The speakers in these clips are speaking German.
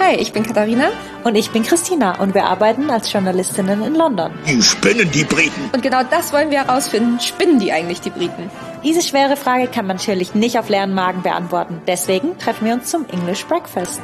Hi, ich bin Katharina. Und ich bin Christina und wir arbeiten als Journalistinnen in London. Die spinnen, die Briten. Und genau das wollen wir herausfinden. Spinnen die eigentlich, die Briten? Diese schwere Frage kann man natürlich nicht auf leeren Magen beantworten. Deswegen treffen wir uns zum English Breakfast.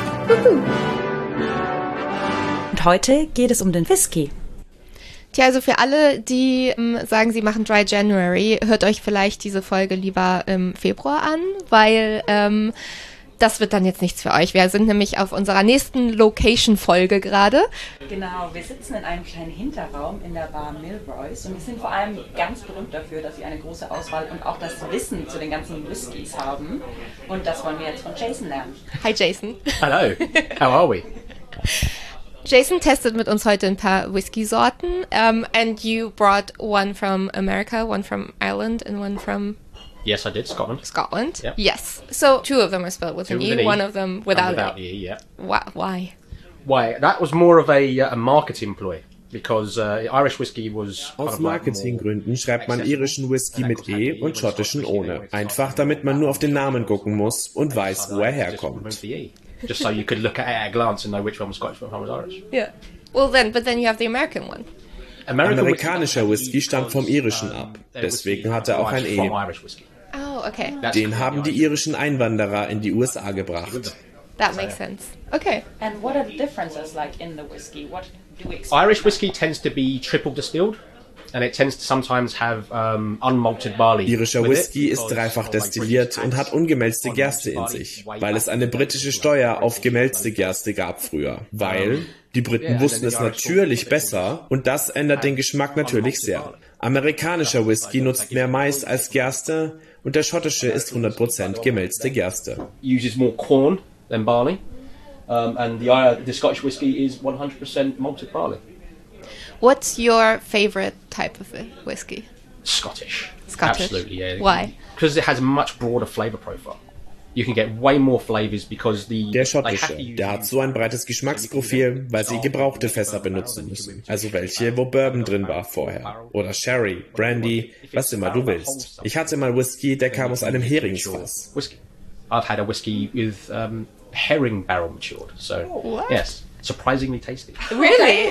Und heute geht es um den Whisky. Tja, also für alle, die sagen, sie machen Dry January, hört euch vielleicht diese Folge lieber im Februar an, weil das wird dann jetzt nichts für euch. Wir sind nämlich auf unserer nächsten Location-Folge gerade. Genau, wir sitzen in einem kleinen Hinterraum in der Bar Milroy's und wir sind vor allem ganz berühmt dafür, dass sie eine große Auswahl und auch das Wissen zu den ganzen Whiskys haben. Und das wollen wir jetzt von Jason lernen. Hi Jason. Hello, how are we? Jason testet mit uns heute ein paar Whisky-Sorten. And you brought one from America, one from Ireland and one from... Yes, I did. Scotland. Yep. Yep. Yes. So two of them are spelled with an E, one of them without the E. Yeah. Why? Why? That was more of a marketing ploy because Irish whiskey was. Aus Marketinggründen schreibt man irischen Whisky mit E und schottischen ohne. Einfach, damit man nur auf den Namen gucken muss und weiß, wo er herkommt. Just so you could look at it at a glance and know which one was Scottish and which one was Irish. Yeah. Well then, but then you have the American one. Amerikanischer Whisky stammt vom Irischen ab. Deswegen hat er auch ein E. Oh, okay. Den haben die irischen Einwanderer in die USA gebracht. That makes sense. Okay. And what are the differences like in the whiskey? What do we expect? Irish whiskey tends to be triple distilled. And it tends to sometimes have unmalted barley. Irischer Whisky ist dreifach destilliert und hat ungemälzte Gerste in sich, weil es eine britische Steuer auf gemälzte Gerste gab früher. Weil die Briten wussten es natürlich besser und das ändert den Geschmack natürlich sehr. Amerikanischer Whisky nutzt mehr Mais als Gerste und der schottische ist 100% gemälzte Gerste. Uses more corn than barley, and the Scottish whisky is 100% malted barley. What's your favorite type of whiskey? Scottish. Scottish? Absolutely, yeah. Why? Because it has a much broader flavour profile. You can get way more flavours because Der schottische, der hat so ein breites Geschmacksprofil, weil sie gebrauchte Fässer benutzen müssen. Also welche, wo Bourbon drin war vorher. Oder Sherry, Brandy, was immer du willst. Ich hatte mal Whisky, der kam aus einem Heringsfass. I've had a whisky with herring barrel matured. So, yes, surprisingly tasty. Really?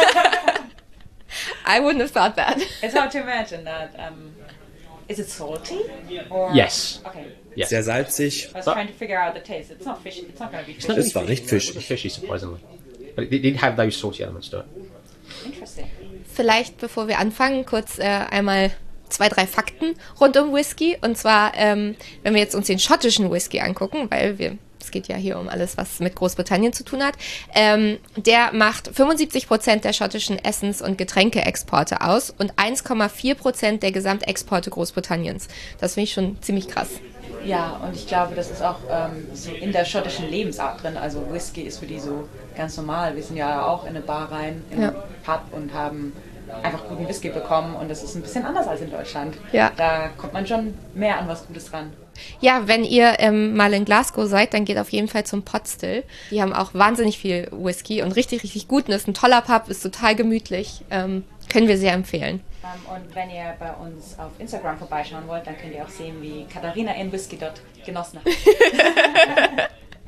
I wouldn't have thought that. It's hard to imagine that. Is it salty? Or... Yes. Okay. Yes. Sehr salzig. I was trying to figure out the taste. It's not fishy. It's not going to be fishy. Es war nicht fischig. Fishy, surprisingly. But it did have those salty elements to it. Interesting. Vielleicht, bevor wir anfangen, kurz einmal 2, 3 Fakten rund um Whisky. Und zwar, wenn wir jetzt uns den schottischen Whisky angucken, weil es geht ja hier um alles, was mit Großbritannien zu tun hat, der macht 75% der schottischen Essens- und Getränkeexporte aus und 1,4% der Gesamtexporte Großbritanniens. Das finde ich schon ziemlich krass. Ja, und ich glaube, das ist auch so in der schottischen Lebensart drin. Also Whisky ist für die so ganz normal. Wir sind ja auch in eine Bar rein, in einen Pub und haben einfach guten Whisky bekommen und das ist ein bisschen anders als in Deutschland. Ja. Da kommt man schon mehr an was Gutes dran. Ja, wenn ihr mal in Glasgow seid, dann geht auf jeden Fall zum Pot Still. Die haben auch wahnsinnig viel Whisky und richtig, richtig gut. Und ist ein toller Pub, ist total gemütlich. Können wir sehr empfehlen. Und wenn ihr bei uns auf Instagram vorbeischauen wollt, dann könnt ihr auch sehen, wie Katharina ihren Whisky dort genossen hat.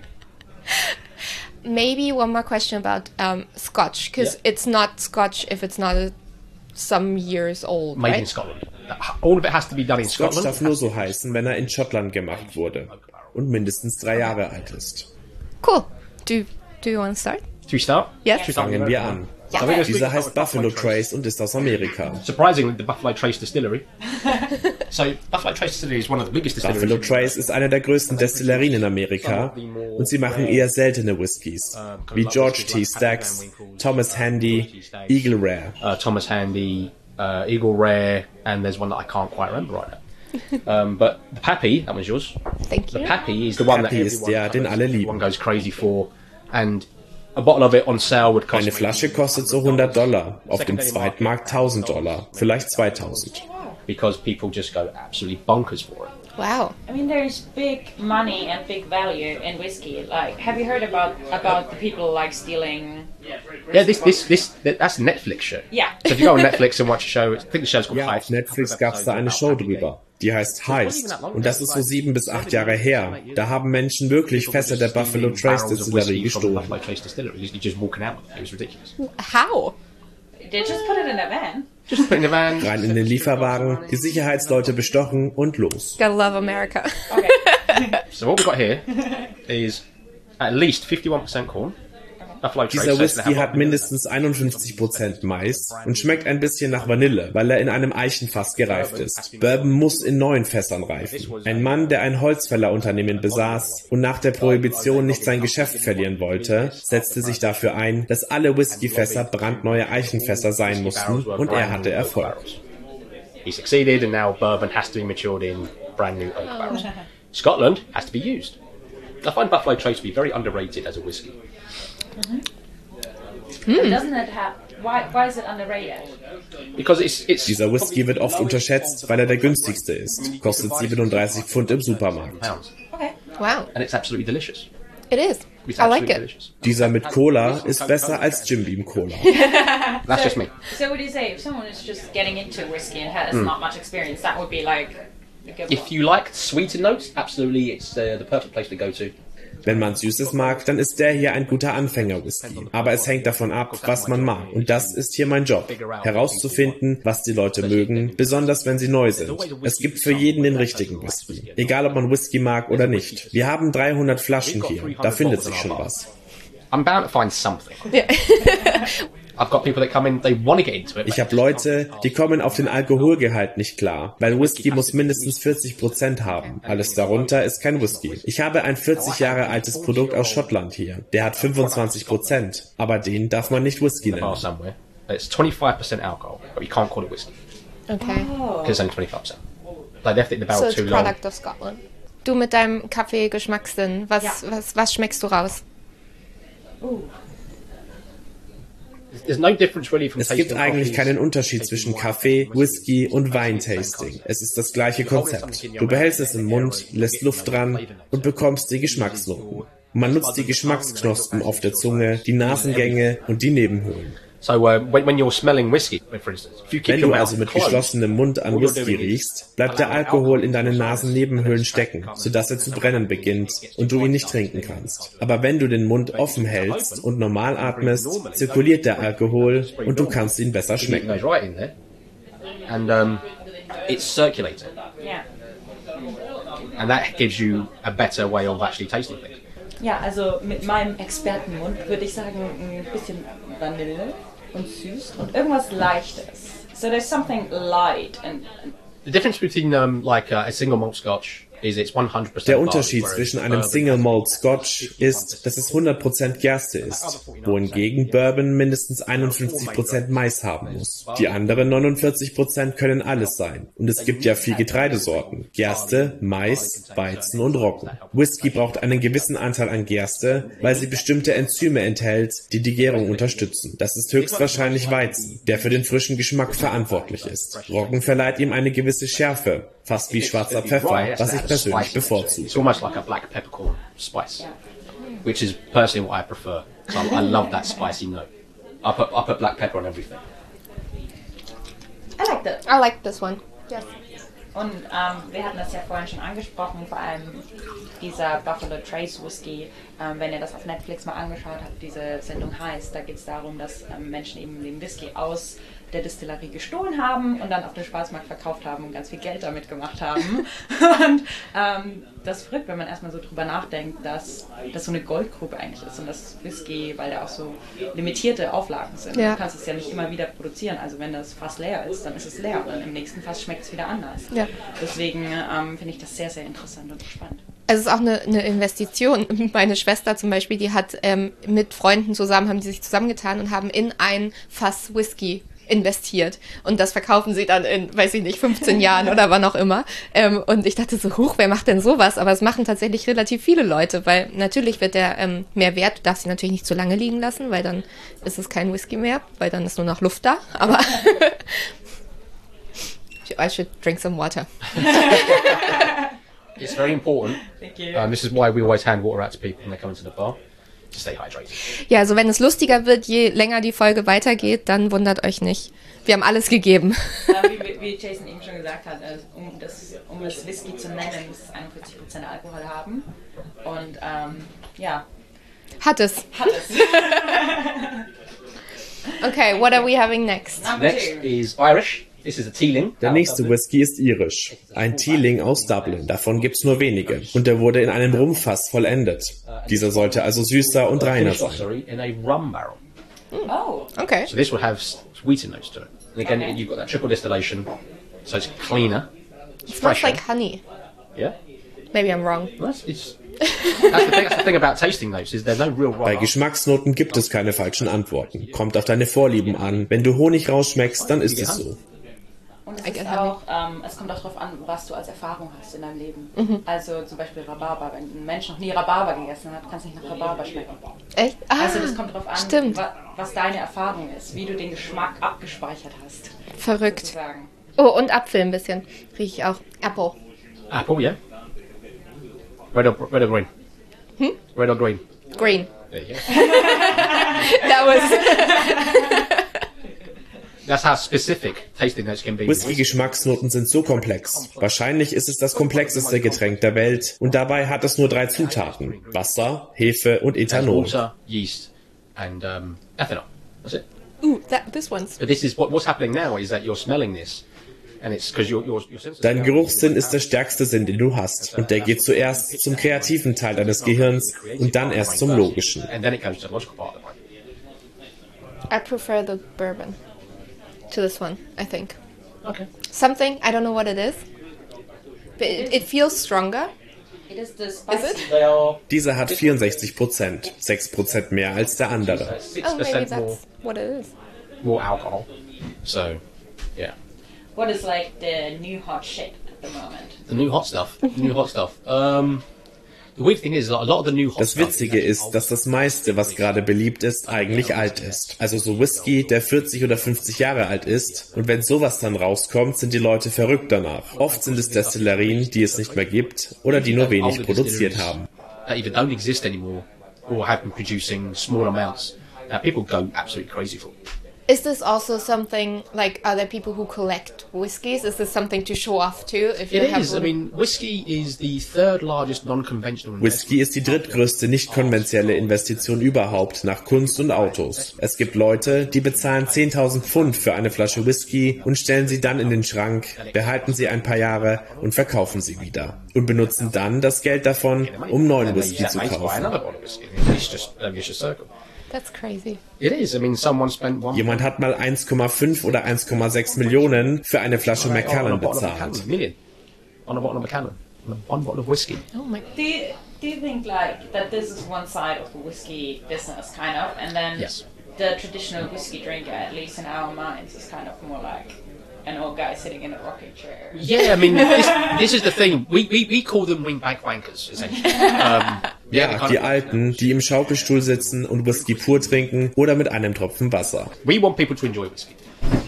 Maybe one more question about Scotch, because it's not Scotch if it's not some years old, Made right? in Scotland. All of it has to be done in Scotch Scotland. darf nur so heißen, wenn er in Schottland gemacht wurde und mindestens 3 Jahre alt ist. Cool. Do you want to start? Should we start? Yes. Fangen wir an. Dieser heißt Buffalo Trace und ist aus Amerika. Surprisingly, the Buffalo Trace Distillery. So, Buffalo Trace Distillery is one of the biggest distilleries. Buffalo Trace ist eine der größten Destillerien in Amerika und sie machen eher seltene Whiskys, wie George T. Staggs, Thomas Handy, Eagle Rare. Thomas Handy, Eagle Rare, and there's one that I can't quite remember right now. But the Pappy, that one's yours. Thank you. The Pappy is the one Pappy ist der, den alle lieben. Everyone goes crazy for, and a bottle of it on sale would cost. Eine Flasche kostet so $100, auf dem Zweitmarkt $1.000, vielleicht 2.000. Because people just go absolutely bonkers for it. Wow. I mean, there's big money and big value in whiskey. Like, have you heard about the people like stealing? Yeah, that's a Netflix show. Yeah. So if you go on Netflix and watch a show, I think the show's called Ja, auf Heist. Netflix gab es da eine Show drüber. Die die heißt Heist. Und das ist so 7 bis 8 Jahre her. Da haben Menschen wirklich Fässer der Buffalo Trace Distillerie gestohlen. How? They just put it in a van. Just put in the van. Rein in den Lieferwagen, die Sicherheitsleute bestochen und los. Gotta love America. Okay. So what we've got here is at least 51% corn. Buffalo Trace Dieser says they Whisky have hat mindestens 51% Mais und schmeckt ein bisschen nach Vanille, weil er in einem Eichenfass gereift ist. Bourbon muss in neuen Fässern reifen. Ein Mann, der ein Holzfällerunternehmen besaß und nach der Prohibition nicht sein Geschäft verlieren wollte, setzte sich dafür ein, dass alle Whiskyfässer brandneue Eichenfässer sein mussten, und er hatte Erfolg. He succeeded, and now bourbon has to be matured in brand new oak barrels. Scotland has to be used. I find Buffalo Trace to be very underrated as a whisky. Doesn't it have? Why is it underrated? Because it's Dieser Whisky wird oft unterschätzt, weil er der günstigste ist. Kostet 37 Pfund im Supermarkt. pounds, Okay. Wow, and it's absolutely delicious. it is. It's I like absolutely it. delicious. Dieser mit Cola ist besser als Jim Beam Cola. That's just me. So would you say if someone is just getting into whiskey and has not much experience, that would be like a good If you like sweeter notes, absolutely, it's the perfect place to go to. Wenn man Süßes mag, dann ist der hier ein guter Anfänger-Whisky. Aber es hängt davon ab, was man mag. Und das ist hier mein Job. Herauszufinden, was die Leute mögen, besonders wenn sie neu sind. Es gibt für jeden den richtigen Whisky. Egal, ob man Whisky mag oder nicht. Wir haben 300 Flaschen hier. Da findet sich schon was. I'm bound to find something. I've got people that come in, they want to get into it. Ich habe Leute, die kommen auf den Alkoholgehalt nicht klar, weil Whisky muss mindestens 40% haben. Alles darunter ist kein Whisky. Ich habe ein 40 Jahre altes Produkt aus Schottland hier. Der hat 25%, aber den darf man nicht Whisky Bar nennen. somewhere. It's 25% alcohol, but you can't call it whiskey Okay. because it's only 25%. They left it in the barrel So it's too long. product of Scotland. Du mit deinem Kaffee-Geschmackssinn, was schmeckst du raus? There's no difference really from Es gibt tasting eigentlich coffees. keinen Unterschied zwischen Kaffee, Whisky und Weintasting. Es ist das gleiche Konzept. Du behältst es im Mund, lässt Luft dran und bekommst die Geschmacksnoten. Man nutzt die Geschmacksknospen auf der Zunge, die Nasengänge und die Nebenhöhlen. So when you're smelling whiskey, for instance, if you keep Wenn your du mouth also mit closed, geschlossenem Mund an Whisky riechst, bleibt der Alkohol in deinen Nasennebenhöhlen stecken, sodass er zu brennen beginnt und du ihn nicht trinken kannst. Aber wenn du den Mund offen hältst und normal atmest, zirkuliert der Alkohol und du kannst ihn besser the heat schmecken. goes right in there, and it's circulating, Yeah. and that gives you a better way of actually tasting things. Ja, also mit meinem Expertenmund würde ich sagen, ein bisschen Vanille und süß und irgendwas Leichtes. So there's something light and The difference between like a single malt Scotch is it's 100%. Der Unterschied barley, zwischen whereas einem bourbon Single has- Malt Scotch ist, dass es 100% Gerste ist, wohingegen Bourbon mindestens 51% Mais haben muss. Die anderen 49% können alles sein. Und es gibt ja 4 Getreidesorten: Gerste, Mais, Weizen und Roggen. Whisky braucht einen gewissen Anteil an Gerste, weil sie bestimmte Enzyme enthält, die die Gärung unterstützen. Das ist höchstwahrscheinlich Weizen, der für den frischen Geschmack verantwortlich ist. Roggen verleiht ihm eine gewisse Schärfe, fast wie schwarzer Pfeffer, was ich persönlich bevorzuge. It's almost like a black peppercorn spice, which is personally what I prefer. So I love that spicy note. I put black pepper on everything. I like that. I like this one. Yes. Und wir hatten das ja vorhin schon angesprochen, vor allem dieser Buffalo Trace Whisky, wenn ihr das auf Netflix mal angeschaut habt, diese Sendung heißt, da geht es darum, dass Menschen eben den Whisky aus der Distillerie gestohlen haben und dann auf dem Schwarzmarkt verkauft haben und ganz viel Geld damit gemacht haben. Und das ist verrückt, wenn man erstmal so drüber nachdenkt, dass das so eine Goldgrube eigentlich ist und das Whisky, weil da auch so limitierte Auflagen sind. Ja. Du kannst es ja nicht immer wieder produzieren, also wenn das Fass leer ist, dann ist es leer und dann im nächsten Fass schmeckt es wieder anders. Ja. Deswegen finde ich das sehr, sehr interessant und spannend. Es ist auch eine Investition. Meine Schwester zum Beispiel, die hat mit Freunden zusammen, haben die sich zusammengetan und haben in ein Fass Whisky investiert. Und das verkaufen sie dann in, weiß ich nicht, 15 Jahren oder wann auch immer. Und ich dachte so, huch, wer macht denn sowas? Aber es machen tatsächlich relativ viele Leute, weil natürlich wird der mehr wert. Du darfst sie natürlich nicht zu lange liegen lassen, weil dann ist es kein Whisky mehr, weil dann ist nur noch Luft da. Aber I should drink some water. It's very important. Thank you. This is why we always hand water out to people when they come into the bar. to stay hydrated. Ja, also wenn es lustiger wird, je länger die Folge weitergeht, dann wundert euch nicht. Wir haben alles gegeben. Wie Jason eben schon gesagt hat, um das Whisky zu nennen, muss es 41% Alkohol haben. Und ja. Hat es. Okay, what are we having next? Next is Irish. This is a Teeling. Der nächste Whisky ist irisch. Ein Teeling aus Dublin. Davon gibt's nur wenige. Und der wurde in einem Rumfass vollendet. Dieser sollte also süßer und reiner sein. In a rum barrel. Oh. Okay. So this will have sweeter notes to it. And again, you've got that triple distillation, so it's cleaner. It's It smells fresher. like honey. Yeah. Maybe I'm wrong. That's the thing about tasting notes is there's no real Bei right. Geschmacksnoten gibt es keine falschen Antworten. Kommt auf deine Vorlieben an. Wenn du Honig rausschmeckst, dann ist es so. Und I es get ist auch, es kommt auch darauf an, was du als Erfahrung hast in deinem Leben. Also zum Beispiel Rhabarber. Wenn ein Mensch noch nie Rhabarber gegessen hat, kann es nicht nach Rhabarber schmecken. Echt? Also das kommt darauf an, stimmt. was deine Erfahrung ist, wie du den Geschmack abgespeichert hast. Verrückt. Sozusagen. Oh, und Apfel ein bisschen. Riech ich auch. Apple. Apple, yeah. Red or green? Red or green? Green. There you go. That was... That's how specific tasting notes can be. Whisky-Geschmacksnoten sind so komplex. Wahrscheinlich ist es das komplexeste Getränk der Welt und dabei hat es nur 3 Zutaten. Wasser, Hefe und Ethanol. Water, yeast, and ethanol. That's it. Ooh, this one's... But this is what's happening now is that you're smelling this, and it's because your senses. Dein Geruchssinn ist der stärkste Sinn, den du hast. Und der geht zuerst zum kreativen Teil deines Gehirns und dann erst zum logischen. And then it goes to the logical part of the brain. I prefer the bourbon to this one, I think. Okay. Something, I don't know what it is, but it feels stronger. It is the Is spicy. it? They are Dieser hat 64%, 6% mehr als der andere. 6% Oh, maybe more, that's what it is. more alcohol. So, yeah. What is like the new hot shit at the moment? The new hot stuff. New hot stuff. The weird thing is, a lot of the new hot Das stuff. Witzige ist, dass das meiste, was gerade beliebt ist, eigentlich alt ist. Also so Whisky, der 40 oder 50 Jahre alt ist. Und wenn sowas dann rauskommt, sind die Leute verrückt danach. Oft sind es Destillerien, die es nicht mehr gibt oder die nur wenig produziert haben. That either don't exist anymore or have been producing small amounts. People go absolutely crazy for it. Is this also something, like, are there people who collect whiskies? Is this something to show off too? If you It have is. I mean, whiskey is the third largest non-conventional Whisky ist die drittgrößte nicht konventionelle Investition überhaupt nach Kunst und Autos. Es gibt Leute, die bezahlen 10.000 Pfund für eine Flasche Whisky und stellen sie dann in den Schrank, behalten sie ein paar Jahre und verkaufen sie wieder. Und benutzen dann das Geld davon, um neuen Whisky zu kaufen. It's just a vicious circle. That's crazy. It is. I mean, someone spent one. Jemand hat mal 1,5 oder 1,6 Millionen für eine Flasche Macallan bezahlt. Million on a bottle of Macallan, on one bottle of whiskey. Oh my... Do you think like that this is one side of the whiskey business kind of, and then Yes. the traditional whiskey drinker, at least in our minds, is kind of more like an old guy sitting in a rocking chair. Yeah, I mean, this is the thing. We call them wingback wankers, essentially. Ja, die Alten, die im Schaukelstuhl sitzen und Whisky pur trinken oder mit einem Tropfen Wasser. We want people to enjoy whiskey.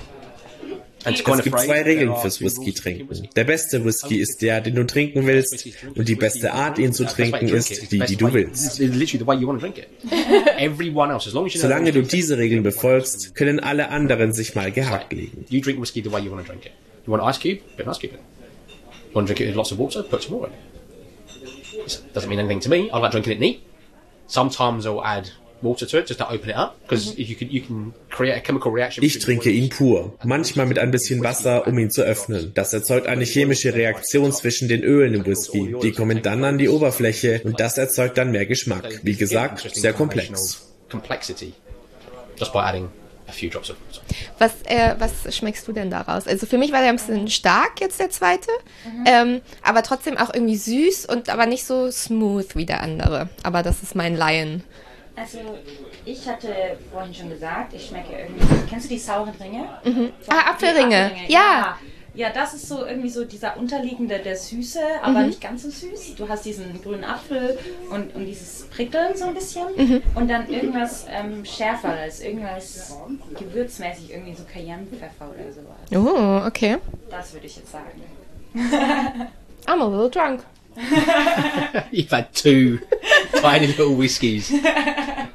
And to Es gibt 2 Regeln fürs Whisky-Trinken. Der beste Whisky ist der, den du trinken willst, und die beste Art, ihn zu trinken, ist die, die du willst. It's literally the way you want to drink it. Everyone else, as long as you know. Solange du diese Regeln befolgst, können alle anderen sich mal gehackt legen. You drink whiskey the way you want to drink it. You want an ice cube? Put an ice cube in. You want to drink it with lots of water? Put some more in. It doesn't mean anything to me. I like drinking it neat. Sometimes I'll add water to it just to open it up, because you can create a chemical reaction. Ich trinke ihn pur, manchmal mit ein bisschen Wasser, um ihn zu öffnen. Das erzeugt eine chemische Reaktion zwischen den Ölen im Whisky. Die kommen dann an die Oberfläche und das erzeugt dann mehr Geschmack. Wie gesagt, sehr komplex. Complexity. Just by adding a few drops of water. Was schmeckst du denn daraus? Also für mich war der ein bisschen stark jetzt der zweite, aber trotzdem auch irgendwie süß und aber nicht so smooth wie der andere. Aber das ist mein Laien. Also, ich hatte vorhin schon gesagt, ich schmecke irgendwie. Kennst du die sauren Ringe? Apfelringe. Die Ja. Ja, das ist so irgendwie so dieser unterliegende, der Süße, aber nicht ganz so süß. Du hast diesen grünen Apfel und dieses Prickeln so ein bisschen. Und dann irgendwas Schärferes, irgendwas gewürzmäßig, irgendwie so Cayennepfeffer oder sowas. Oh, okay. Das würde ich jetzt sagen. I'm a little drunk. You've had 2 tiny little whiskies.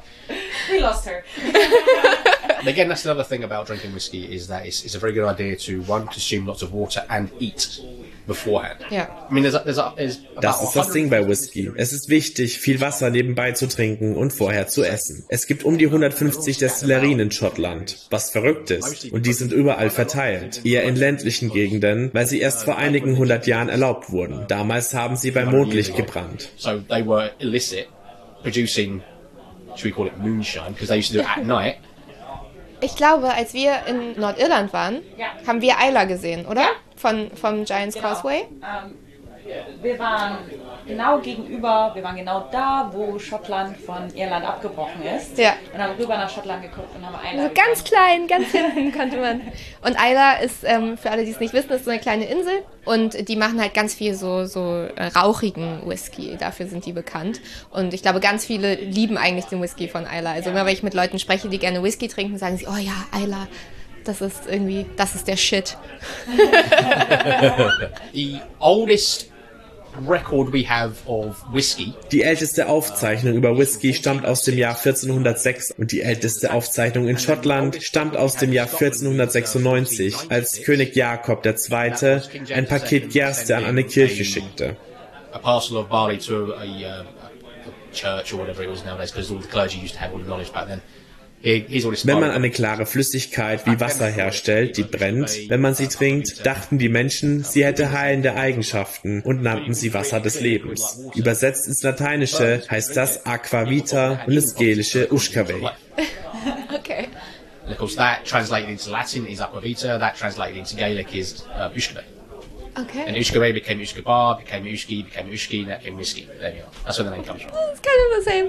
We lost her. And again, that's another thing about drinking whiskey is that it's a very good idea to, one, consume lots of water and eat beforehand. Ja. I mean, there's Das ist das Ding bei Whisky. Es ist wichtig, viel Wasser nebenbei zu trinken und vorher zu essen. Es gibt um die 150 Destillerien in Schottland, was verrückt ist. Und die sind überall verteilt. Eher in ländlichen Gegenden, weil sie erst vor einigen 100 Jahren erlaubt wurden. Damals haben sie bei Mondlicht gebrannt. So they were illicit, producing, should we call it moonshine, because they used to do it at night. Ich glaube, als wir in Nordirland waren, haben wir Islay gesehen, oder? Vom Giant's Causeway. Wir waren genau gegenüber, wir waren genau da, wo Schottland von Irland abgebrochen ist. Ja. Und haben rüber nach Schottland geguckt und haben Islay So ganz klein, ganz hinten konnte man. Und Islay ist, für alle, die es nicht wissen, ist so eine kleine Insel. Und die machen halt ganz viel so rauchigen Whisky. Dafür sind die bekannt. Und ich glaube, ganz viele lieben eigentlich den Whisky von Islay. Also immer, wenn ich mit Leuten spreche, die gerne Whisky trinken, sagen sie, oh ja, Islay. Das ist der Shit. The oldest record we have of whiskey. Die älteste Aufzeichnung über Whisky stammt aus dem Jahr 1406 und die älteste Aufzeichnung in Schottland stammt aus dem Jahr 1496, als König Jakob II. Ein Paket Gerste an eine Kirche schickte. A parcel of barley to a church or whatever it was nowadays, because all the clergy used to have all the knowledge back then. Wenn man eine klare Flüssigkeit wie Wasser herstellt, die brennt, wenn man sie trinkt, dachten die Menschen, sie hätte heilende Eigenschaften und nannten sie Wasser des Lebens. Übersetzt ins Lateinische heißt das Aquavita und ins Gälische Ushkaveh. Okay. And of course that translated into Latin is Aquavita, that translated into Gaelic is Ushkaveh. Okay. And Ushkaveh became Ushkabar, became Ushki, and that became whiskey. There you are. That's where the name comes from. It's kind of the same.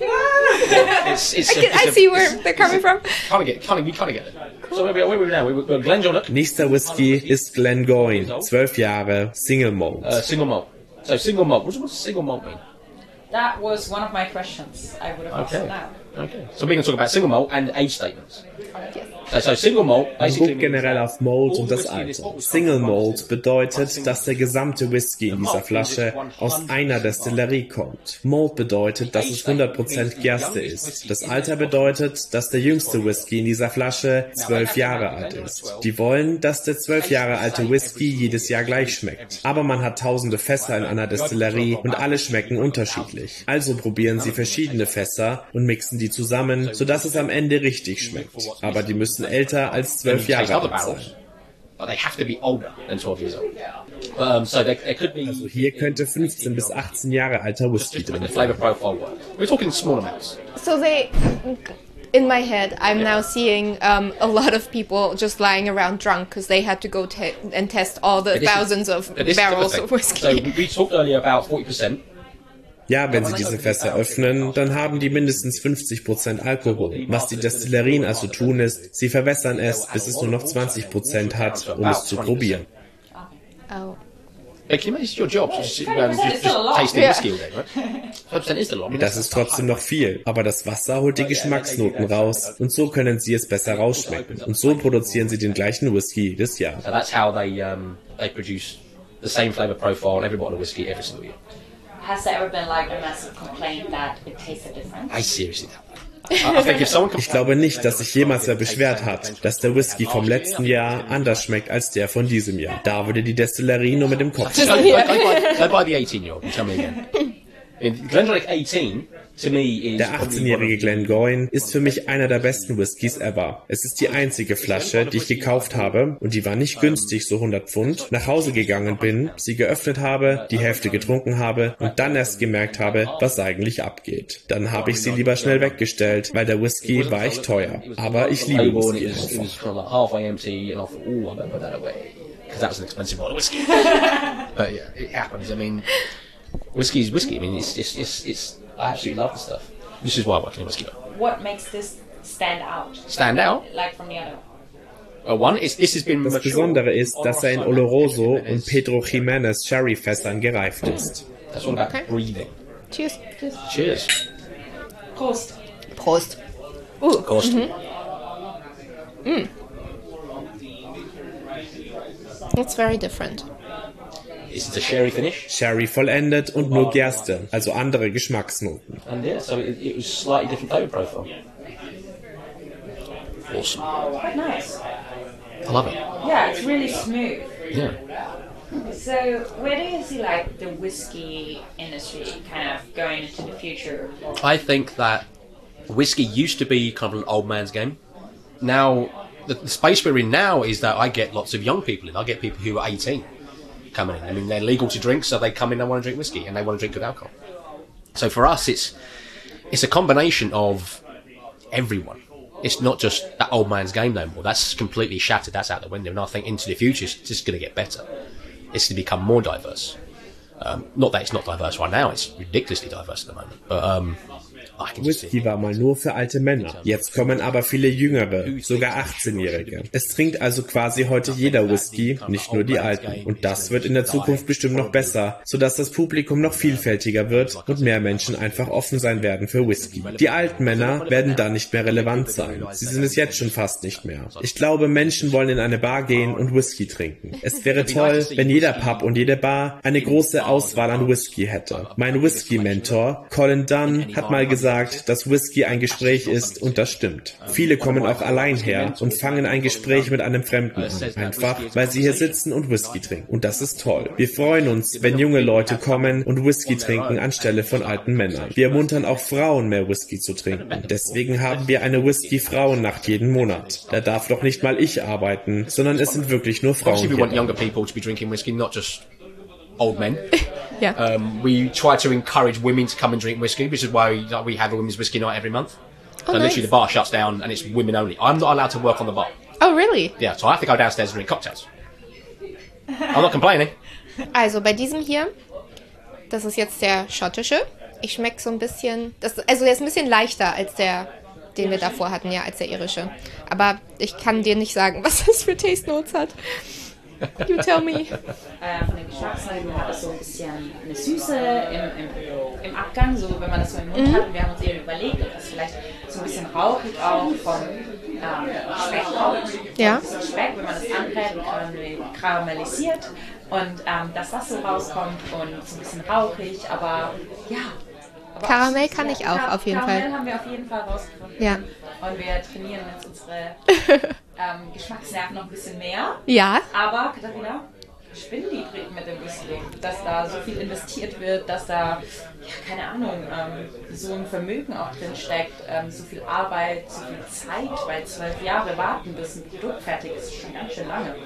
I I see where they're coming from. We kind of get it. So where are we now? We're Glendronach. Nächster Whisky ist Glengoyne, 12 Jahre, Single Malt. Single malt. So single malt. What does single malt mean? That was one of my questions. I would have asked now. Okay. So we're going to talk about single malt and age statements. So single malt Man basically guckt generell auf Malt und das Alter. Single Malt bedeutet, dass der gesamte Whisky in dieser Flasche aus einer Destillerie kommt. Malt bedeutet, dass es 100% Gerste ist. Das Alter bedeutet, dass der jüngste Whisky in dieser Flasche 12 Jahre alt ist. Die wollen, dass der 12 Jahre alte Whisky jedes Jahr gleich schmeckt. Aber man hat tausende Fässer in einer Destillerie und alle schmecken unterschiedlich. Also probieren sie verschiedene Fässer und mixen die zusammen, sodass es am Ende richtig schmeckt. Aber die müssen älter als 12 Jahre alt sein. But they have to be older than 12 years old. So there could be. Also hier könnte 15 bis 18 Jahre alter Whisky Just to drin make the sein. flavour profile work. We're talking small amounts. So in my head, I'm now seeing a lot of people just lying around drunk because they had to go and test all the thousands of barrels of whiskey. So we talked earlier about 40%. Ja, wenn sie diese Fässer öffnen, dann haben die mindestens 50% Alkohol. Was die Destillerien also tun ist, sie verwässern es, bis es nur noch 20% hat, um es zu probieren. Oh. Hey, can you imagine it's your job? Just tasting whiskey all day, right? 5% is a lot. Das ist trotzdem noch viel, aber das Wasser holt die Geschmacksnoten raus und so können sie es besser rausschmecken. Und so produzieren sie den gleichen Whisky jedes Jahr. So that's how they produce the same flavour profile on every bottle of whiskey every single year. Has there ever been like a massive complaint that it tasted different? I seriously doubt that. I think if someone Ich glaube nicht, dass sich jemals wer beschwert hat, dass der Whisky vom letzten Jahr anders schmeckt als der von diesem Jahr. Da würde die Destillerie nur mit dem Kopf go schütteln. by the 18-year-old and tell me again. In Glendronach 18 to me is Der 18-jährige Glengoyne ist für mich einer der besten Whiskys ever. Es ist die einzige Flasche, die ich gekauft habe und die war nicht günstig, so 100 Pfund, nach Hause gegangen bin, sie geöffnet habe, die Hälfte getrunken habe und dann erst gemerkt habe, was eigentlich abgeht. Dann habe ich sie lieber schnell weggestellt, weil der Whisky war echt teuer. Aber ich liebe Whisky It was einfach. kind of like halfway empty, and I thought, oh, I better put that away because that was an expensive bottle of whiskey. But yeah, it happens. I mean, whiskey is whiskey. I mean, it's. I absolutely love the stuff. This is why I work in whiskey. What makes this stand out? Stand out. Like from the other? One is this has been Das mature. Besondere ist, dass er in Oloroso und Pedro Jiménez Sherry-Fässern gereift ist. That's all about breathing. Cheers. Cheers. Prost. Prost. Of course. It's very different. Is it a sherry finish? Sherry vollendet und nur Gerste, also andere Geschmacksnoten. And yeah, so it was slightly different flavour profile. awesome. Quite nice. I love it. Yeah, it's really smooth. Yeah. So, where do you see like the whiskey industry kind of going into the future? I think that whiskey used to be kind of an old man's game. Now, the space we're in now is that I get lots of young people in. I get people who are 18 coming in. I mean, they're legal to drink, so they come in and want to drink whiskey, and they want to drink good alcohol. So for us, it's a combination of everyone. It's not just that old man's game no more. That's completely shattered. That's out the window. And I think into the future, it's just going to get better. It's to become more diverse. Not that it's not diverse right now. It's ridiculously diverse at the moment. But Whisky war mal nur für alte Männer. Jetzt kommen aber viele Jüngere, sogar 18-Jährige. Es trinkt also quasi heute jeder Whisky, nicht nur die Alten. Und das wird in der Zukunft bestimmt noch besser, sodass das Publikum noch vielfältiger wird und mehr Menschen einfach offen sein werden für Whisky. Die alten Männer werden dann nicht mehr relevant sein. Sie sind es jetzt schon fast nicht mehr. Ich glaube, Menschen wollen in eine Bar gehen und Whisky trinken. Es wäre toll, wenn jeder Pub und jede Bar eine große Auswahl an Whisky hätte. Mein Whisky-Mentor, Colin Dunn, hat mal gesagt, dass Whisky ein Gespräch ist, und das stimmt. Viele kommen auch allein her und fangen ein Gespräch mit einem Fremden an. Einfach, weil sie hier sitzen und Whisky trinken. Und das ist toll. Wir freuen uns, wenn junge Leute kommen und Whisky trinken anstelle von alten Männern. Wir ermuntern auch Frauen, mehr Whisky zu trinken. Deswegen haben wir eine Whisky-Frauennacht jeden Monat. Da darf doch nicht mal ich arbeiten, sondern es sind wirklich nur Frauen we hier. want younger people to be drinking whiskey, not just old men. Ja. We try to encourage women to come and drink whiskey, which is why we have a women's whiskey night every month. Oh, So nice. literally the bar shuts down and it's women only. I'm not allowed to work on the bar. Oh, really? Yeah, so I have to go downstairs and drink cocktails. I'm not complaining. Also bei diesem hier, das ist jetzt der schottische. Ich schmecke so ein bisschen, also der ist ein bisschen leichter als der, den wir davor hatten, ja, als der irische. Aber ich kann dir nicht sagen, was das für Taste Notes hat. You tell me. Von den Geschmacksseiten hat es so ein bisschen eine Süße im Abgang, so wenn man das so im Mund hat. Und wir haben uns eben überlegt, ob das vielleicht so ein bisschen rauchig auch vom Speck kommt. Ja. So Speck, wenn man das anbrät und karamellisiert. Und dass das so rauskommt und so ein bisschen rauchig, aber ja. Aber Karamell kann ich auch, auf jeden Fall. Karamell haben wir auf jeden Fall rausgefunden. Ja. Und wir trainieren jetzt unsere Geschmacksnerven noch ein bisschen mehr. Ja. Aber, Katharina, spinnen die mit dem Whisky, dass da so viel investiert wird, dass da, ja, keine Ahnung, so ein Vermögen auch drin steckt, so viel Arbeit, so viel Zeit, weil 12 Jahre warten, bis ein Produkt fertig ist, ist schon ganz schön lange.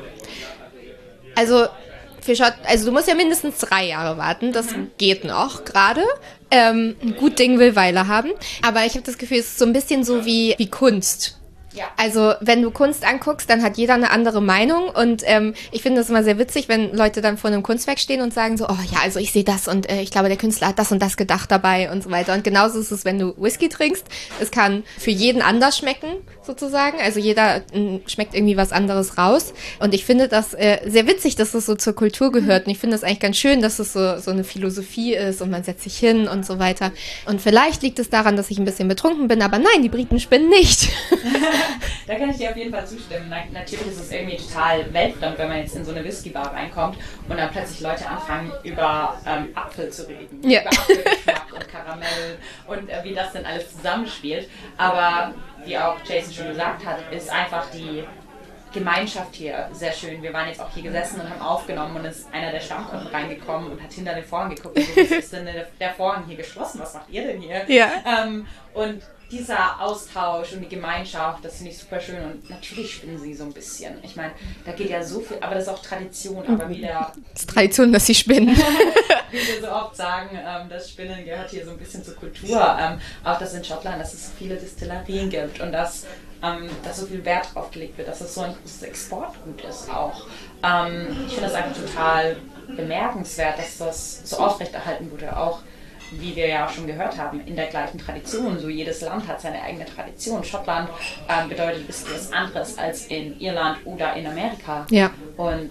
Also du musst ja mindestens 3 Jahre warten, das geht noch gerade. Ein gut Ding will Weile haben. Aber ich habe das Gefühl, es ist so ein bisschen so wie Kunst. Ja. Also wenn du Kunst anguckst, dann hat jeder eine andere Meinung und ich finde das immer sehr witzig, wenn Leute dann vor einem Kunstwerk stehen und sagen so, oh ja, also ich sehe das und ich glaube, der Künstler hat das und das gedacht dabei und so weiter. Und genauso ist es, wenn du Whisky trinkst. Es kann für jeden anders schmecken, sozusagen. Also jeder schmeckt irgendwie was anderes raus. Und ich finde das sehr witzig, dass das so zur Kultur gehört. Und ich finde das eigentlich ganz schön, dass es so eine Philosophie ist und man setzt sich hin und so weiter. Und vielleicht liegt es daran, dass ich ein bisschen betrunken bin, aber nein, die Briten spinnen nicht. Da kann ich dir auf jeden Fall zustimmen. Natürlich ist es irgendwie total weltfremd, wenn man jetzt in so eine Whisky-Bar reinkommt und dann plötzlich Leute anfangen, über Apfel zu reden. Ja. Über Apfelgeschmack und Karamell und wie das denn alles zusammenspielt. Aber wie auch Jason schon gesagt hat, ist einfach die Gemeinschaft hier sehr schön. Wir waren jetzt auch hier gesessen und haben aufgenommen und ist einer der Stammkunden reingekommen und hat hinter den Vorhang geguckt. Und so, was ist denn der Vorhang hier geschlossen? Was macht ihr denn hier? Ja. Und dieser Austausch und die Gemeinschaft, das finde ich super schön. Und natürlich spinnen sie so ein bisschen. Ich meine, da geht ja so viel, aber das ist auch Tradition. Aber wieder, Es ist Tradition, dass sie spinnen. wie wir so oft sagen, das Spinnen gehört hier so ein bisschen zur Kultur. Auch das in Schottland, dass es so viele Destillerien gibt und dass so viel Wert drauf gelegt wird, dass es so ein großes Exportgut ist auch. Ich finde das einfach total bemerkenswert, dass das so aufrechterhalten wurde, auch wie wir ja auch schon gehört haben, in der gleichen Tradition. So jedes Land hat seine eigene Tradition. Schottland bedeutet Whisky was anderes als in Irland oder in Amerika. Ja. Und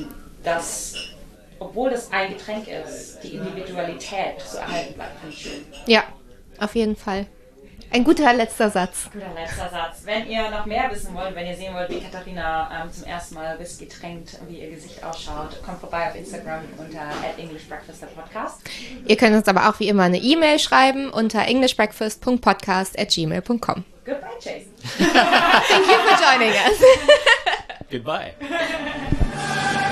obwohl das ein Getränk ist, die Individualität so erhalten bleibt, finde ich schön. Ja, auf jeden Fall. Ein guter letzter Satz. Guter letzter Satz. Wenn ihr noch mehr wissen wollt, wenn ihr sehen wollt, wie Katharina zum ersten Mal Whisky trinkt, wie ihr Gesicht ausschaut, kommt vorbei auf Instagram unter @EnglishBreakfast der Podcast. Ihr könnt uns aber auch wie immer eine E-Mail schreiben unter englishbreakfast.podcast@gmail.com. Goodbye, Chase. Thank you for joining us. Goodbye.